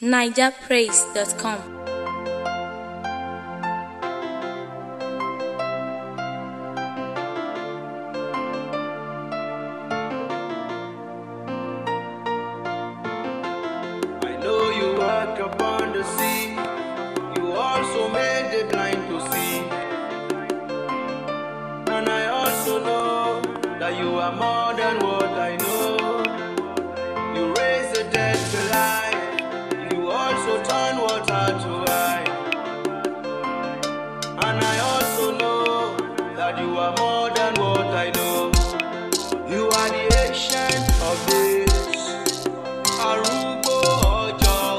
NigerPraise.com. I know you walk upon the sea. You also made the blind to see. And I also know that you are more than what I know. You raise the dead to life. You also turn water to wine. And I also know that you are more than what I know. You are the ancient of days. Arúgbó ọjọ́.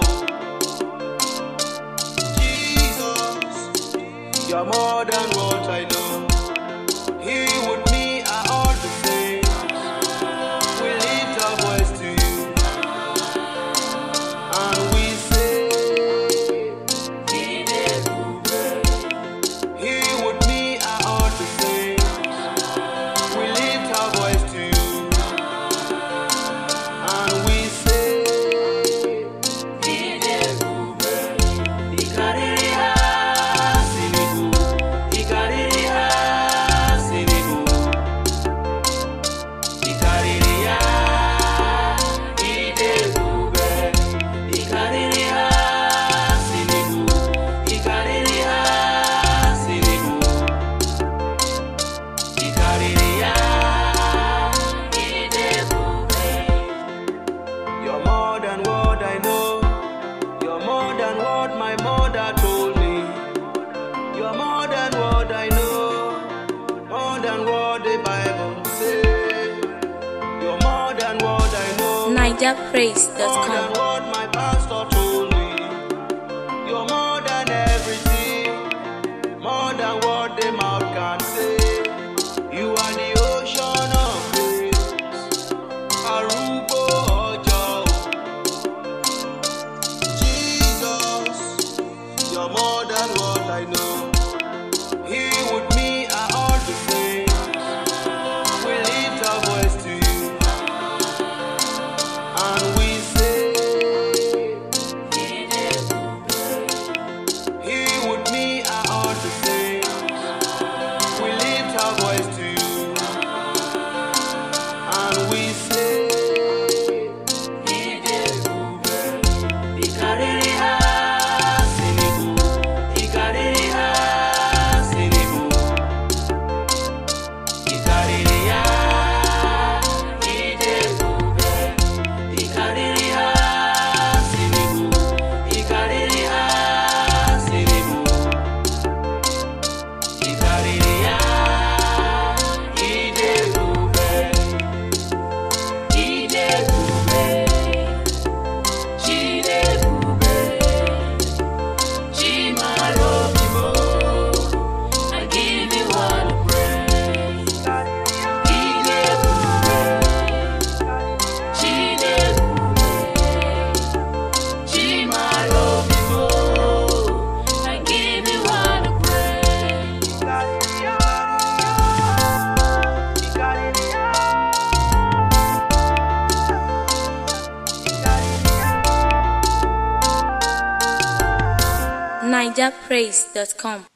Jesus, you're more than what I know. He with me are all the same. We lift our voice to you, and we say, He with me are all the same. We lift our voice to you, and we say, You're more than what I know. You're more than what my mother told me. You're more than what I know. More than what the Bible says. You're more than what I know. More than NigerPraise.com. what my pastor told me. You're more than everything. More than what the mouth can say. You are the ocean of grace. Arúgbó ọjọ́. Jesus, you're more than what I know. He with me are all the same. We lift our voice to you, and we say, He with me are all the same. We lift our voice to you, and we say, NigerPraise.com.